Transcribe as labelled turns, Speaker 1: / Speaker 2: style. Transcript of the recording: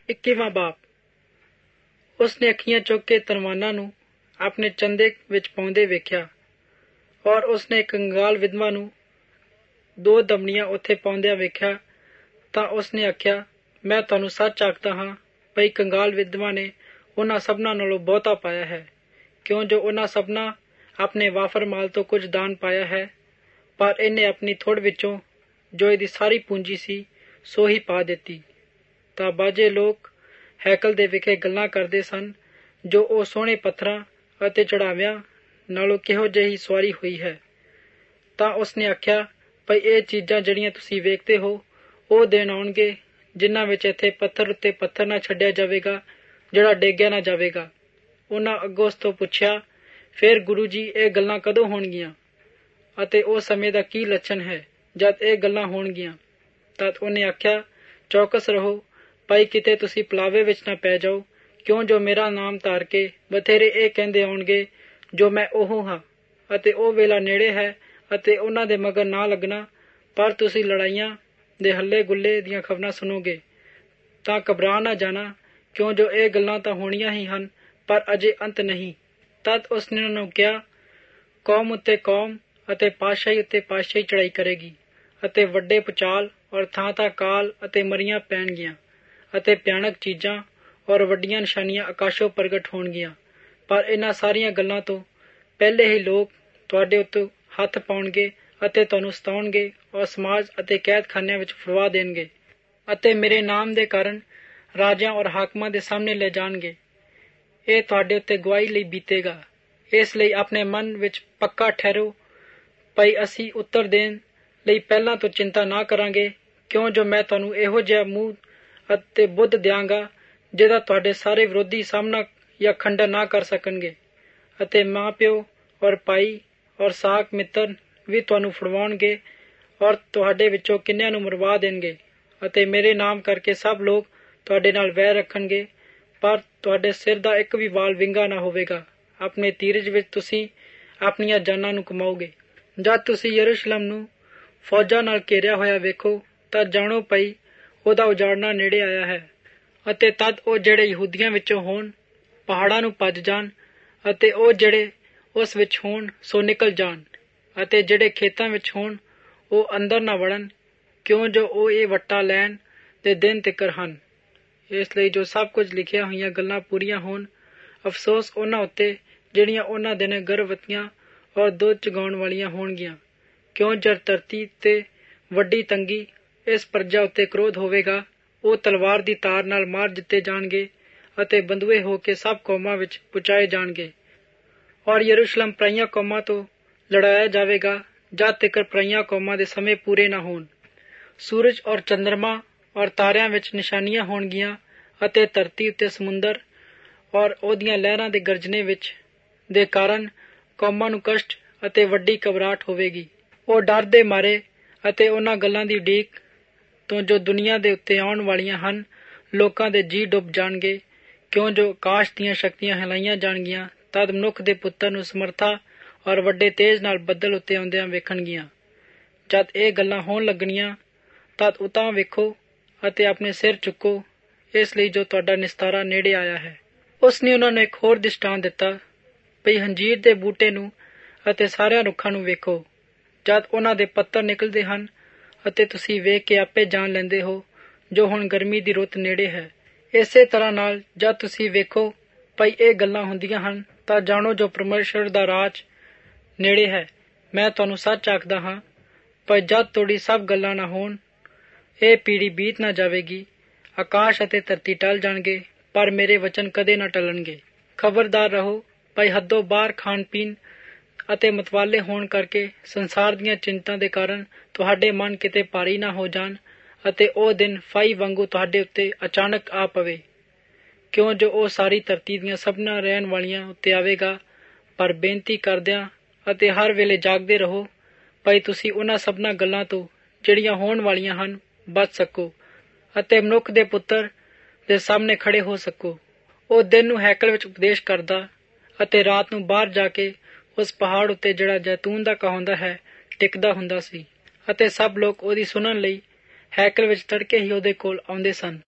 Speaker 1: 21ਵਾਂ ਬਾਪ। ਉਸਨੇ ਅੱਖੀਆਂ ਚੁੱਕ ਕੇ ਤਰਵਾਨਾਂ ਨੂੰ ਆਪਣੇ ਚੰਦੇ ਵਿੱਚ ਪਾਉਂਦੇ ਵੇਖਿਆ, ਔਰ ਉਸਨੇ ਕੰਗਾਲ ਵਿਧਵਾ ਨੂੰ 2 ਦਮੜੀਆਂ ਉੱਥੇ ਪਾਉਂਦਿਆਂ ਵੇਖਿਆ। ਤਾਂ ਉਸਨੇ ਆਖਿਆ, ਮੈਂ ਤੁਹਾਨੂੰ ਸੱਚ ਆਖਦਾ ਹਾਂ ਭਈ ਕੰਗਾਲ ਵਿਧਵਾ ਨੇ ਉਹਨਾਂ ਸਭਨਾਂ ਨਾਲੋਂ ਬਹੁਤਾ ਪਾਇਆ ਹੈ, ਕਿਉਂ ਜੋ ਉਹਨਾਂ ਸਭਨਾਂ ਆਪਣੇ ਵਾਫਰ ਮਾਲ ਤੋਂ ਕੁਝ ਦਾਨ ਪਾਇਆ ਹੈ, ਪਰ ਇਹਨੇ ਆਪਣੀ ਥੁੜ ਵਿੱਚੋਂ ਜੋ ਇਹਦੀ ਸਾਰੀ ਪੂੰਜੀ ਸੀ ਸੋ ਹੀ ਪਾ ਦਿੱਤੀ। ਤਾਂ ਬਾਜੇ ਲੋਕ ਹੈਕਲ ਦੇ ਵਿਖੇ ਗੱਲਾਂ ਕਰਦੇ ਸਨ ਜੋ ਉਹ ਸੋਹਣੇ ਪੱਥਰਾਂ ਅਤੇ ਚੜਾਵਿਆਂ ਨਾਲੋਂ ਕਿਹੋ ਜਿਹੀ ਸਵਾਰੀ ਹੋਈ ਹੈ। ਤਾਂ ਉਸਨੇ ਆਖਿਆ, ਭਈ ਇਹ ਚੀਜ਼ਾਂ ਜਿਹੜੀਆਂ ਤੁਸੀਂ ਵੇਖਦੇ ਹੋ ਉਹ ਦਿਨ ਆਉਣਗੇ ਜਿਨ੍ਹਾਂ ਵਿੱਚ ਇੱਥੇ ਪੱਥਰ ਉੱਤੇ ਪੱਥਰ ਨਾ ਛੱਡਿਆ ਜਾਵੇਗਾ ਜਿਹੜਾ ਡੇਗਿਆ ਨਾ ਜਾਵੇਗਾ। ਉਹਨਾਂ ਅੱਗੋਂ ਉਸ ਤੋਂ ਪੁੱਛਿਆ, ਫਿਰ ਗੁਰੂ ਜੀ ਇਹ ਗੱਲਾਂ ਕਦੋਂ ਹੋਣਗੀਆਂ ਅਤੇ ਉਹ ਸਮੇਂ ਦਾ ਕੀ ਲੱਛਣ ਹੈ ਜਦ ਇਹ ਗੱਲਾਂ ਹੋਣਗੀਆਂ? ਤਦ ਉਹਨੇ ਆਖਿਆ, ਚੌਕਸ ਰਹੋ ਭਾਈ ਕਿਤੇ ਤੁਸੀਂ ਪਲਾਵੇ ਵਿੱਚ ਨਾ ਪੈ ਜਾਓ, ਕਿਉਂ ਜੋ ਮੇਰਾ ਨਾਮ ਧਾਰ ਕੇ ਬਥੇਰੇ ਇਹ ਕਹਿੰਦੇ ਆਉਣਗੇ ਜੋ ਮੈਂ ਉਹ ਹਾਂ, ਅਤੇ ਉਹ ਵੇਲਾ ਨੇੜੇ ਹੈ ਅਤੇ ਉਹਨਾਂ ਦੇ ਮਗਰ ਨਾ ਲੱਗਣਾ। ਪਰ ਤੁਸੀਂ ਲੜਾਈਆਂ ਦੇ ਹੱਲੇ ਗੁੱਲੇ ਦੀਆਂ ਖਬਰਾਂ ਸੁਣੋਗੇ ਤਾਂ ਘਬਰਾ ਨਾ ਜਾਣਾ, ਕਿਉਂ ਜੋ ਇਹ ਗੱਲਾਂ ਤਾਂ ਹੋਣੀਆਂ ਹੀ ਹਨ, ਪਰ ਅਜੇ ਅੰਤ ਨਹੀਂ। ਤਦ ਉਸਨੇ ਉਹਨਾਂ ਨੂੰ ਕਿਹਾ, ਕੌਮ ਉੱਤੇ ਕੌਮ ਅਤੇ ਪਾਤਸ਼ਾਹੀ ਉੱਤੇ ਪਾਤਸ਼ਾਹੀ ਚੜ੍ਹਾਈ ਕਰੇਗੀ, ਅਤੇ ਵੱਡੇ ਭੁਚਾਲ ਔਰ ਥਾਂ ਕਾਲ ਅਤੇ ਮਰੀਆਂ ਪੈਣਗੀਆਂ, ਅਤੇ ਭਿਆਨਕ ਚੀਜ਼ਾਂ ਔਰ ਵੱਡੀਆਂ ਨਿਸ਼ਾਨੀਆਂ ਆਕਾਸ਼ੋਂ ਪ੍ਰਗਟ ਹੋਣਗੀਆਂ। ਪਰ ਇਹਨਾਂ ਸਾਰੀਆਂ ਗੱਲਾਂ ਤੋਂ ਪਹਿਲੇ ਹੀ ਲੋਕ ਤੁਹਾਡੇ ਉੱਤੇ ਹੱਥ ਪਾਉਣਗੇ ਅਤੇ ਤੁਹਾਨੂੰ ਸਤਾਉਣਗੇ ਔਰ ਸਮਾਜ ਅਤੇ ਕੈਦਖਾਨਿਆਂ ਵਿੱਚ ਫੜਵਾ ਦੇਣਗੇ, ਅਤੇ ਮੇਰੇ ਨਾਮ ਦੇ ਕਾਰਨ ਰਾਜਿਆਂ ਔਰ ਹਾਕਮਾਂ ਦੇ ਸਾਹਮਣੇ ਲੈ ਜਾਣਗੇ। ਇਹ ਤੁਹਾਡੇ ਉੱਤੇ ਗਵਾਹੀ ਲਈ ਬੀਤੇਗਾ। ਇਸ ਲਈ ਆਪਣੇ ਮਨ ਵਿੱਚ ਪੱਕਾ ਠਹਿਰੋ ਭਈ ਅਸੀਂ ਉੱਤਰ ਦੇਣ ਲਈ ਪਹਿਲਾਂ ਤੋਂ ਚਿੰਤਾ ਨਾ ਕਰਾਂਗੇ, ਕਿਉਂ ਜੋ ਮੈਂ ਤੁਹਾਨੂੰ ਇਹੋ ਜਿਹਾ ਮੂੰਹ ਅਤੇ ਬੁੱਧ ਦਿਆਂਗਾ ਜਿਹਦਾ ਤੁਹਾਡੇ ਸਾਰੇ ਵਿਰੋਧੀ ਸਾਹਮਣਾ ਜਾਂ ਖੰਡਨ ਨਾ ਕਰ ਸਕਣਗੇ, ਅਤੇ ਮਾਂ ਪਿਓ ਔਰ ਭਾਈ ਔਰ ਸਾਕ ਮਿੱਤਰ ਵੀ ਤੁਹਾਨੂੰ ਫੜਵਾਉਣਗੇ ਔਰ ਤੁਹਾਡੇ ਵਿੱਚੋਂ ਕਿੰਨਿਆਂ ਨੂੰ ਮਰਵਾ ਦੇਣਗੇ, ਅਤੇ ਮੇਰੇ ਨਾਮ ਕਰਕੇ ਸਭ ਲੋਕ ਤੁਹਾਡੇ ਨਾਲ ਵੈਰ ਰੱਖਣਗੇ, ਪਰ ਤੁਹਾਡੇ ਸਿਰ ਦਾ ਇੱਕ ਵੀ ਵਾਲ ਵਿੰਗਾ ਨਾ ਹੋਵੇਗਾ। ਆਪਣੇ ਧੀਰਜ ਵਿੱਚ ਤੁਸੀਂ ਆਪਣੀਆਂ ਜਾਨਾਂ ਨੂੰ ਕਮਾਓਗੇ। ਜਦ ਤੁਸੀਂ ਯਰੂਸ਼ਲਮ ਨੂੰ ਫੌਜਾਂ ਨਾਲ ਘੇਰਿਆ ਹੋਇਆ ਵੇਖੋ ਤਾਂ ਜਾਣੋ ਭਈ ਉਹਦਾ ਉਜਾੜਨਾ ਨੇੜੇ ਆਇਆ ਹੈ। ਅਤੇ ਤਦ ਉਹ ਜਿਹੜੇ ਯਹੂਦੀਆਂ ਵਿੱਚੋਂ ਹੋਣ ਪਹਾੜਾਂ ਨੂੰ ਭੱਜ ਜਾਣ, ਅਤੇ ਉਹ ਜਿਹੜੇ ਉਸ ਵਿੱਚ ਹੋਣ ਸੋ ਨਿਕਲ ਜਾਣ, ਅਤੇ ਜਿਹੜੇ ਖੇਤਾਂ ਵਿੱਚ ਹੋਣ ਉਹ ਅੰਦਰ ਨਾ ਵੜਨ, ਕਿਉਂ ਜੋ ਉਹ ਇਹ ਵੱਟਾ ਲੈਣ ਦੇ ਦਿਨ ਤਿੱਕਰ ਹਨ। ਇਸ ਲਈ ਜੋ ਸਭ ਕੁਝ ਲਿਖੀਆਂ ਹੋਈਆਂ ਗੱਲਾਂ ਪੂਰੀਆਂ ਹੋਣ। ਅਫਸੋਸ ਉਹਨਾਂ ਉੱਤੇ ਜਿਹੜੀਆਂ ਉਹਨਾਂ ਦਿਨ ਗਰਭਵਤੀਆਂ ਔਰ ਦੁੱਧ ਚੁਗਾਉਣ ਵਾਲੀਆਂ ਹੋਣਗੀਆਂ, ਕਿਉਂ ਜਦ ਧਰਤੀ ਤੇ ਵੱਡੀ ਤੰਗੀ ਇਸ ਪ੍ਰਜਾ ਉੱਤੇ ਕ੍ਰੋਧ ਹੋਵੇਗਾ, ਉਹ ਤਲਵਾਰ ਦੀ ਤਾਰ ਨਾਲ ਮਾਰ ਦਿੱਤੇ ਜਾਣਗੇ ਅਤੇ ਬੰਧੂਏ ਹੋ ਕੇ ਸਭ ਕੌਮਾਂ ਵਿੱਚ ਪਹੁੰਚਾਏ ਜਾਣਗੇ। ਔਰ ਯਰੂਸ਼ਲਮ ਪਰਾਈਆਂ ਕੌਮਾਂ ਤੋਂ ਲੜਾਇਆ ਜਾਵੇਗਾ ਜਦ ਤੱਕ ਪਰਾਈਆਂ ਕੌਮਾਂ ਦੇ ਸਮੇਂ ਪੂਰੇ ਨਾ ਹੋਣ। ਸੂਰਜ ਔਰ ਚੰਦਰਮਾ ਔਰ ਤਾਰਿਆਂ ਵਿੱਚ ਨਿਸ਼ਾਨੀਆਂ ਹੋਣਗੀਆਂ, ਅਤੇ ਧਰਤੀ ਉੱਤੇ ਸਮੁੰਦਰ ਔਰ ਉਹਦੀਆਂ ਲਹਿਰਾਂ ਦੇ ਗਰਜਨੇ ਵਿੱਚ ਦੇ ਕਾਰਨ ਕੌਮਾਂ ਨੂੰ ਕਸ਼ਟ ਅਤੇ ਵੱਡੀ ਘਬਰਾਹਟ ਹੋਵੇਗੀ। ਉਹ ਡਰ ਦੇ ਮਾਰੇ ਅਤੇ ਉਹਨਾਂ ਗੱਲਾਂ ਦੀ ਉਡੀਕ ਤੋਂ ਜੋ ਦੁਨੀਆ ਦੇ ਉੱਤੇ ਆਉਣ ਵਾਲੀਆਂ ਹਨ ਲੋਕਾਂ ਦੇ ਜੀ ਡੁੱਬ ਜਾਣਗੇ, ਕਿਉਂ ਜੋ ਆਕਾਸ਼ ਦੀਆਂ ਸ਼ਕਤੀਆਂ ਹਿਲਾਈਆਂ ਜਾਣਗੀਆਂ। ਤਦ ਮਨੁੱਖ ਦੇ ਪੁੱਤਰ ਨੂੰ ਸਮਰਥਾ ਔਰ ਵੱਡੇ ਤੇਜ ਨਾਲ ਬੱਦਲ ਉੱਤੇ ਆਉਂਦਿਆਂ ਵੇਖਣਗੀਆਂ। ਜਦ ਇਹ ਗੱਲਾਂ ਹੋਣ ਲੱਗਣੀਆਂ ਤਦ ਉਤਾਂਹ ਵੇਖੋ ਅਤੇ ਆਪਣੇ ਸਿਰ ਚੁੱਕੋ, ਇਸ ਲਈ ਜੋ ਤੁਹਾਡਾ ਨਿਸਤਾਰਾ ਨੇੜੇ ਆਇਆ ਹੈ। ਉਸਨੇ ਉਹਨਾਂ ਨੂੰ ਇੱਕ ਹੋਰ ਦ੍ਰਿਸ਼ਟਾਂਤ ਦਿੱਤਾ ਭਈ ਅੰਜੀਰ ਦੇ ਬੂਟੇ ਨੂੰ ਅਤੇ ਸਾਰਿਆਂ ਰੁੱਖਾਂ ਨੂੰ ਵੇਖੋ। ਜਦ ਉਹਨਾਂ ਦੇ ਪੱਤਰ ਨਿਕਲਦੇ ਹਨ ਅਤੇ ਤੁਸੀਂ ਵੇਖ ਕੇ ਆਪੇ ਜਾਣ ਲੈਂਦੇ ਹੋ ਜੋ ਹੁਣ ਗਰਮੀ ਦੀ ਰੁੱਤ ਨੇੜੇ ਹੈ। ਇਸੇ ਤਰ੍ਹਾਂ ਨਾਲ ਜਦ ਤੁਸੀਂ ਵੇਖੋ ਭਈ ਇਹ ਗੱਲਾਂ ਹੁੰਦੀਆਂ ਹਨ ਤਾਂ ਜਾਣੋ ਜੋ ਪਰਮੇਸ਼ਰ ਦਾ ਰਾਜ ਨੇੜੇ ਹੈ। ਮੈਂ ਤੁਹਾਨੂੰ ਸੱਚ ਆਖਦਾ ਹਾਂ ਪਰ ਜਦ ਤੋੜੀ ਸਭ ਗੱਲਾਂ ਨਾ ਹੋਣ ਇਹ ਪੀੜ੍ਹੀ ਬੀਤ ਨਾ ਜਾਵੇਗੀ। ਆਕਾਸ਼ ਅਤੇ ਧਰਤੀ ਟਲ ਜਾਣਗੇ ਪਰ ਮੇਰੇ ਵਚਨ ਕਦੇ ਨਾ ਟਲਣਗੇ। ਖਬਰਦਾਰ ਰਹੋ ਭਈ ਹੱਦੋਂ ਬਾਹਰ ਖਾਣ ਪੀਣ ਅਤੇ ਮਤਵਾਲੇ ਹੋਣ ਕਰਕੇ ਸੰਸਾਰ ਦੀਆਂ ਚਿੰਤਾ ਦੇ ਕਾਰਨ ਤੁਹਾਡੇ ਮਨ ਕਿਤੇ ਭਾਰੀ ਨਾ ਹੋ ਜਾਣ, ਅਤੇ ਉਹ ਦਿਨ ਫਾਈ ਵਾਂਗੂ ਤੁਹਾਡੇ ਉੱਤੇ ਅਚਾਨਕ ਆ ਪਵੇ, ਕਿਉਂ ਜੋ ਉਹ ਸਾਰੀ ਧਰਤੀ ਦੀਆਂ ਸਭਨਾਂ ਰਹਿਣ ਵਾਲੀਆਂ ਉੱਤੇ ਆਵੇਗਾ। ਪਰ ਬੇਨਤੀ ਕਰਦਿਆਂ ਅਤੇ ਹਰ ਵੇਲੇ ਜਾਗਦੇ ਰਹੋ ਭਈ ਤੁਸੀਂ ਉਹਨਾਂ ਸਭਨਾਂ ਗੱਲਾਂ ਤੋਂ ਜਿਹੜੀਆਂ ਹੋਣ ਵਾਲੀਆਂ ਹਨ ਬਚ ਸਕੋ, ਅਤੇ ਮਨੁੱਖ ਦੇ ਪੁੱਤਰ ਦੇ ਸਾਹਮਣੇ ਖੜੇ ਹੋ ਸਕੋ। ਉਹ ਦਿਨ ਨੂੰ ਹੈਕਲ ਵਿੱਚ ਉਪਦੇਸ਼ ਕਰਦਾ ਅਤੇ ਰਾਤ ਨੂੰ ਬਾਹਰ ਜਾ ਕੇ ਉਸ ਪਹਾੜ ਉੱਤੇ ਜਿਹੜਾ ਜੈਤੂਨ ਦਾ ਕਹਾਉਂਦਾ ਹੈ ਟਿਕਦਾ ਹੁੰਦਾ ਸੀ, ਅਤੇ ਸਭ ਲੋਕ ਉਹਦੀ ਸੁਣਨ ਲਈ ਹੈਕਲ ਵਿੱਚ ਤੜਕੇ ਹੀ ਉਹਦੇ ਕੋਲ ਆਉਂਦੇ ਸਨ।